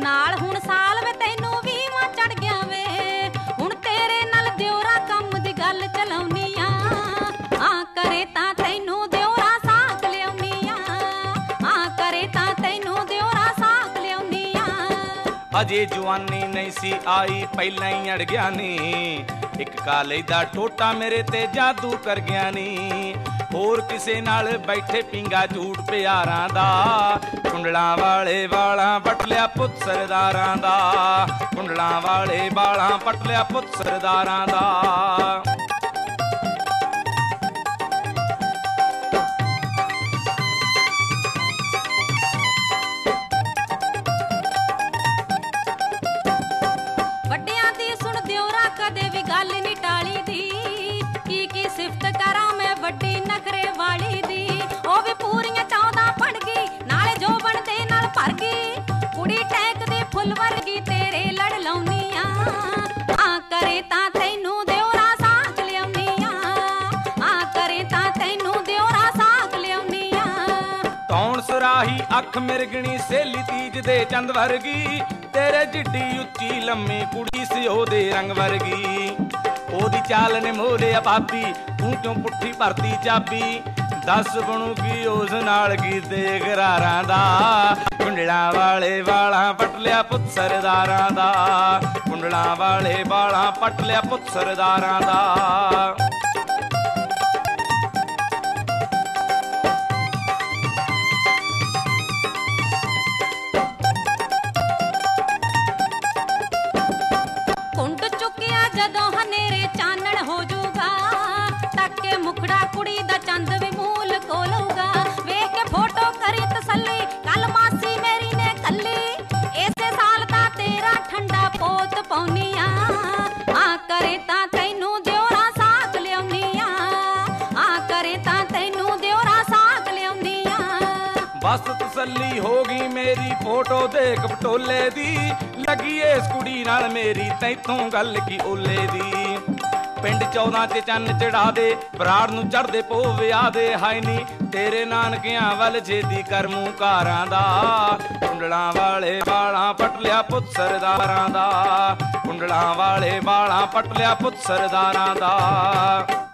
नाल हुण साल वे तैनू वीमा चढ़ गया वे हुण तेरे नाल दियोरा कम दी गल चलाउनी आ करे तां तैनू दियोरा साक लियाउनी आ करे तां तैनू दियोरा साक लियाउनी आ। अजे जवानी नहीं सी आई पहला ही अड़ गया नी एक काले दा टोटा मेरे ते जादू कर गया नी होर किसे नाल बैठे पिंगा झूठ प्यारां दा कुंडलां वाले वालां पट लिया पुत सरदारां दा कुंडलां वाले वालां पट लिया पुत सरदारां दा। ਵੱਡਿਆਂ ਦੀ ਸੁਣ ਦਿਓਰਾ ਕਦੇ ਵੀ ਗੱਲ ਨੀ ਟਾਲੀ ਦੀ ਕੀ ਸਿਫਤ ਕਰਾਂ ਮੈਂ ਵੱਡੀ ਨਖਰੇ ਵਾਲੀ ਦੀ ਉਹ ਵੀ ਪੂਰੀਆਂ 14 ਪੜ ਗਈ ਨਾਲੇ ਜੋ ਬਣਦੇ ਨਾਲ ਭਰ ਗਈ ਕੁੜੀ ਟੈਕ ਦੇ ਫੁੱਲ ਵਰਗੀ ਤੇਰੇ ਲੜ ਲਾਉਨੀ ਆ ਕਰੇ ਤਾਂ ਤੈਨੂੰ ਦਿਓਰਾ ਸਾਕ ਲਿਆਉਨੀ ਆ ਕਰੇ ਤਾਂ ਤੈਨੂੰ ਦਿਓਰਾ ਸਾਕ ਲਿਆਉਨੀ ਆ। ਕੌਣ ਸਰਾਹੀ ਅੱਖ ਮਿਰਗਣੀ ਸੇਲੀ ਤੀਜ ਦੇ ਚੰਦ ਵਰਗੀ तेरे जिड्डी उच्ची लम्मी कुड़ी सी ओदे रंग वर्गी ओदी चाल ने मोरे भाभी तू क्यों पुट्ठी भरती चाबी दस बनूगी उस नाल की देख रारां दा कुंडलां वाले वालां पट लिया पुत सरदारां दा कुंडलां वाले वालां पट लिया पुत सरदारां दा। ਜਦੋਂ ਹਨੇਰੇ ਚਾਨਣ ਹੋ ਜਾਊਗਾ ਤੱਕੇ ਮੁਖੜਾ ਕੁੜੀ ਦਾ ਚੰਦ ਵੀ ਮੂਲ ਖੋਲੂਗਾ ਵੇਖ ਕੇ ਫੋਟੋ ਕਰੀ ਤਸੱਲੀ ਕੱਲ ਮਾਸੀ ਮੇਰੀ ਨੇ ਕੱਲੀ ਇਸੇ ਸਾਲ ਤਾਂ ਤੇਰਾ ਠੰਡਾ ਪੋਤ ਪਾਉਣੀ ਆ ਕਰੇ ਤਾਂ ਤੈਨੂੰ ਦਿਓਰਾ ਸਾਕ ਲਿਆਉਣੀ ਆ ਕਰੇ ਤਾਂ ਤੈਨੂੰ ਦਿਓਰਾ ਸਾਕ ਲਿਆਉਣੀ ਆ। बस तसल्ली होगी मेरी फोटो देख बटोले दी लगी इस कुड़ी नाल मेरी तैथों गल की ओले दी पिंड 14 च चन्न चढ़ा दे बराड़ नूं चढ़दे पो विआह दे हाय नी तेरे नानकियां वल छेदी कर मूं कारां दा कुंडलां वाले वालां पट लिया पुत सरदारां दा कुंडलां वाले वालां पट लिया पुत सरदारां दा।